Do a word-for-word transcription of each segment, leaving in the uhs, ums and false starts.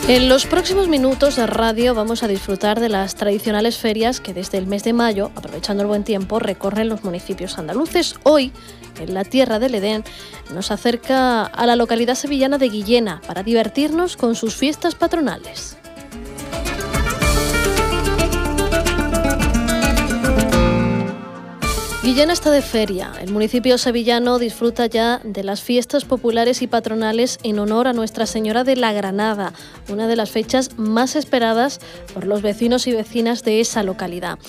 En los próximos minutos de radio vamos a disfrutar de las tradicionales ferias que desde el mes de mayo, aprovechando el buen tiempo, recorren los municipios andaluces. Hoy, en la Tierra del Edén, nos acerca a la localidad sevillana de Guillena para divertirnos con sus fiestas patronales. Guillena está de feria. El municipio sevillano disfruta ya de las fiestas populares y patronales en honor a Nuestra Señora de la Granada, una de las fechas más esperadas por los vecinos y vecinas de esa localidad.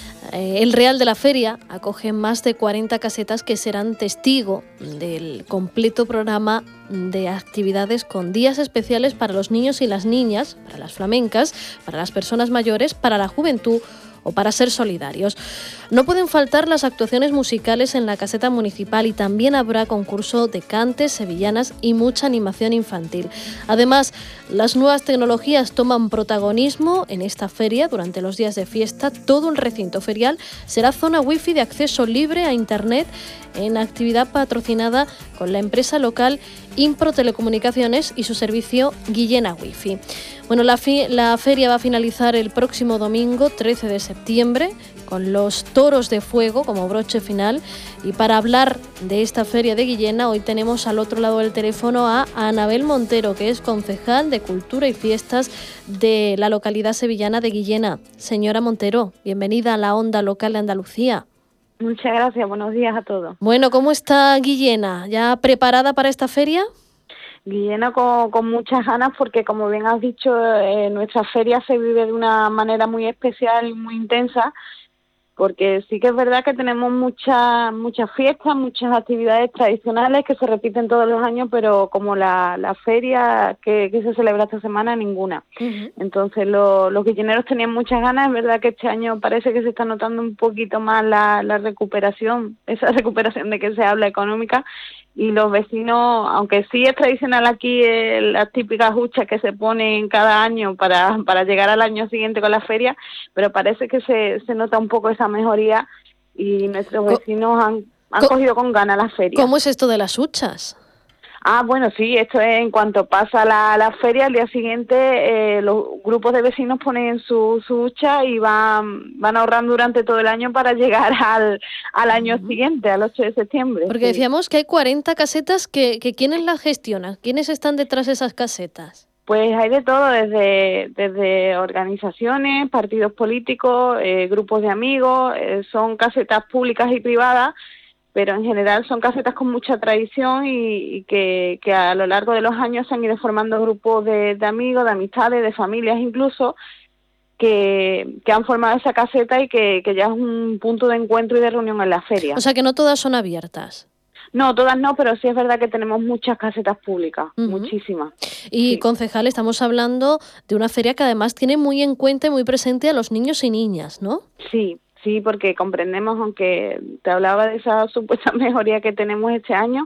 El Real de la Feria acoge más de cuarenta casetas que serán testigo del completo programa de actividades con días especiales para los niños y las niñas, para las flamencas, para las personas mayores, para la juventud o para ser solidarios. No pueden faltar las actuaciones musicales en la caseta municipal y también habrá concurso de cantes, sevillanas y mucha animación infantil. Además, las nuevas tecnologías toman protagonismo en esta feria durante los días de fiesta. Todo el recinto ferial será zona wifi de acceso libre a internet en actividad patrocinada con la empresa local Impro Telecomunicaciones y su servicio Guillena Wifi. Bueno, la, fi- la feria va a finalizar el próximo domingo, trece de septiembre, con los toros de fuego como broche final. Y para hablar de esta feria de Guillena, hoy tenemos al otro lado del teléfono a Anabel Montero, que es concejal de Cultura y Fiestas de la localidad sevillana de Guillena. Señora Montero, bienvenida a la Onda Local de Andalucía. Muchas gracias, buenos días a todos. Bueno, ¿cómo está Guillena? ¿Ya preparada para esta feria? Guillena con, con muchas ganas porque, como bien has dicho, eh, nuestra feria se vive de una manera muy especial y muy intensa, porque sí que es verdad que tenemos muchas muchas fiestas, muchas actividades tradicionales que se repiten todos los años, pero como la, la feria que, que se celebra esta semana, ninguna. Uh-huh. Entonces lo, los guilleneros tenían muchas ganas. Es verdad que este año parece que se está notando un poquito más la, la recuperación, esa recuperación de que se habla económica, y los vecinos, aunque sí es tradicional aquí eh, las típicas huchas que se ponen cada año para, para llegar al año siguiente con la feria, pero parece que se, se nota un poco esa mejoría y nuestros vecinos han, han cogido con ganas la feria. ¿Cómo es esto de las huchas? Ah, bueno, sí, esto es en cuanto pasa la, la feria, al día siguiente eh, los grupos de vecinos ponen su, su hucha y van, van ahorrando durante todo el año para llegar al, al año uh-huh. siguiente, al ocho de septiembre. Porque sí. Decíamos que hay cuarenta casetas, que, que ¿quiénes las gestionan? ¿Quiénes están detrás de esas casetas? Pues hay de todo, desde, desde organizaciones, partidos políticos, eh, grupos de amigos, eh, son casetas públicas y privadas, pero en general son casetas con mucha tradición y, y que, que a lo largo de los años se han ido formando grupos de, de amigos, de amistades, de familias incluso, que, que han formado esa caseta y que, que ya es un punto de encuentro y de reunión en la feria. O sea que no todas son abiertas. No, todas no, pero sí es verdad que tenemos muchas casetas públicas, uh-huh. muchísimas. Y sí. concejal, estamos hablando de una feria que además tiene muy en cuenta y muy presente a los niños y niñas, ¿no? Sí. Sí, porque comprendemos, aunque te hablaba de esa supuesta mejoría que tenemos este año,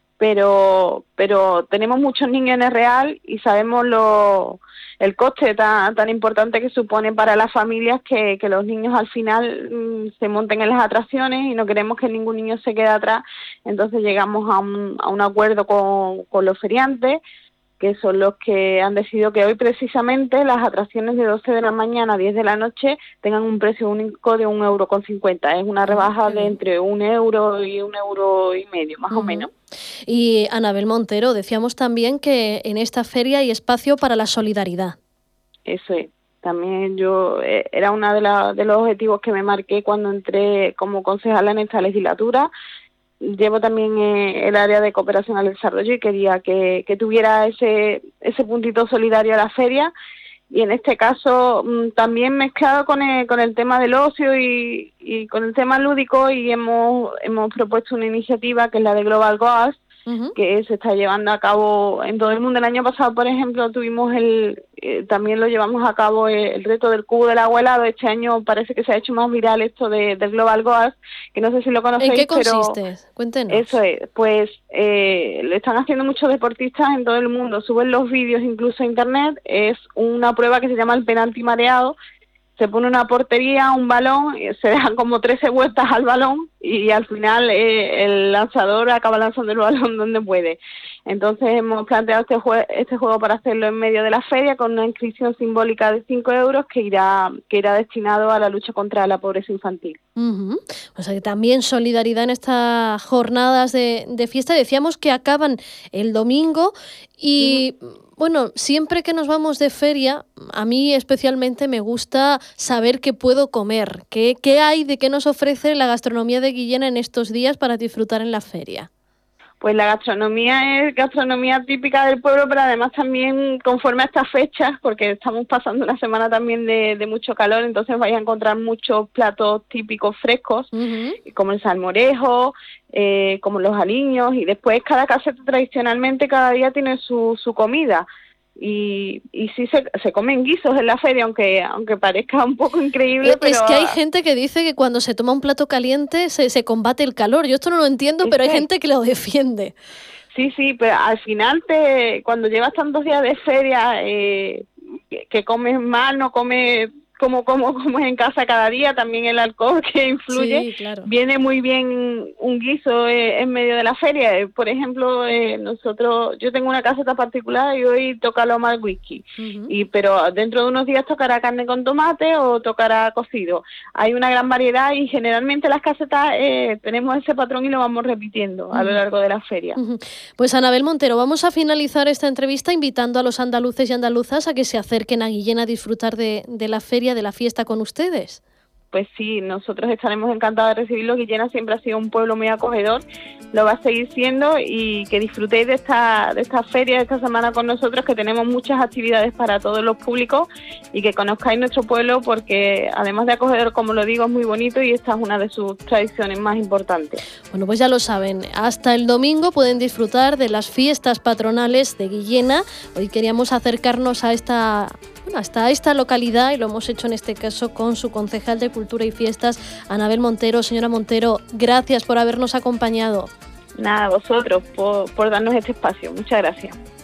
pero pero tenemos muchos niños en el Real y sabemos lo el coste tan tan importante que supone para las familias que, que los niños al final mmm, se monten en las atracciones y no queremos que ningún niño se quede atrás. Entonces llegamos a un, a un acuerdo con, con los feriantes, que son los que han decidido que hoy precisamente las atracciones de doce de la mañana a diez de la noche tengan un precio único de un euro con cincuenta. Es una rebaja uh-huh. de entre un euro y un euro y medio, más uh-huh. o menos. Y Anabel Montero, decíamos también que en esta feria hay espacio para la solidaridad. Eso es. También yo, eh, era uno de, la, de los objetivos que me marqué cuando entré como concejala en esta legislatura. Llevo también eh, el área de cooperación al desarrollo y quería que, que tuviera ese ese puntito solidario a la feria, y en este caso mmm, también mezclado con el, con el tema del ocio y, y con el tema lúdico, y hemos hemos propuesto una iniciativa que es la de Global Goals, uh-huh. que se está llevando a cabo en todo el mundo. El año pasado, por ejemplo, tuvimos el eh, también lo llevamos a cabo el, el reto del cubo del agua helado. Este año parece que se ha hecho más viral esto de, del Global Goals, que no sé si lo conocéis. ¿En qué consiste? Pero Cuéntenos. Eso es, pues eh, lo están haciendo muchos deportistas en todo el mundo, suben los vídeos incluso a internet. Es una prueba que se llama el penalti mareado. Se pone una portería, un balón, se dejan como trece vueltas al balón y y al final eh, el lanzador acaba lanzando el balón donde puede. Entonces hemos planteado este, jue- este juego para hacerlo en medio de la feria con una inscripción simbólica de cinco euros que irá, que irá destinado a la lucha contra la pobreza infantil. Uh-huh. O sea que también solidaridad en estas jornadas de, de fiesta. Decíamos que acaban el domingo y... Uh-huh. Bueno, siempre que nos vamos de feria, a mí especialmente me gusta saber qué puedo comer, qué, qué hay, de qué nos ofrece la gastronomía de Guillena en estos días para disfrutar en la feria. Pues la gastronomía es gastronomía típica del pueblo, pero además también conforme a estas fechas, porque estamos pasando una semana también de, de mucho calor, entonces vais a encontrar muchos platos típicos frescos, uh-huh. como el salmorejo, eh, como los aliños, y después cada caseta tradicionalmente cada día tiene su, su comida. Y, y sí se, se comen guisos en la feria, aunque aunque parezca un poco increíble. Es pero que hay gente que dice que cuando se toma un plato caliente se, se combate el calor. Yo esto no lo entiendo, es pero que... hay gente que lo defiende. Sí, sí, pero al final te cuando llevas tantos días de feria, eh, que, que comes mal, no comes como como como es en casa cada día, también el alcohol que influye, sí, claro. Viene muy bien un guiso eh, en medio de la feria. Eh, por ejemplo, eh, nosotros, yo tengo una caseta particular y hoy toca loma al whisky, uh-huh. y pero dentro de unos días tocará carne con tomate o tocará cocido. Hay una gran variedad y generalmente las casetas eh, tenemos ese patrón y lo vamos repitiendo uh-huh. a lo largo de la feria. Uh-huh. Pues Anabel Montero, vamos a finalizar esta entrevista invitando a los andaluces y andaluzas a que se acerquen a Guillena a disfrutar de, de la feria, de la fiesta con ustedes. Pues sí, nosotros estaremos encantados de recibirlos. Guillena siempre ha sido un pueblo muy acogedor, lo va a seguir siendo, y que disfrutéis de esta de esta feria, de esta semana con nosotros, que tenemos muchas actividades para todos los públicos, y que conozcáis nuestro pueblo porque además de acogedor, como lo digo, es muy bonito y esta es una de sus tradiciones más importantes. Bueno, pues ya lo saben, hasta el domingo pueden disfrutar de las fiestas patronales de Guillena. Hoy queríamos acercarnos a esta... hasta esta localidad y lo hemos hecho en este caso con su concejal de Cultura y Fiestas, Anabel Montero. Señora Montero, gracias por habernos acompañado. Nada, vosotros por, por darnos este espacio. Muchas gracias.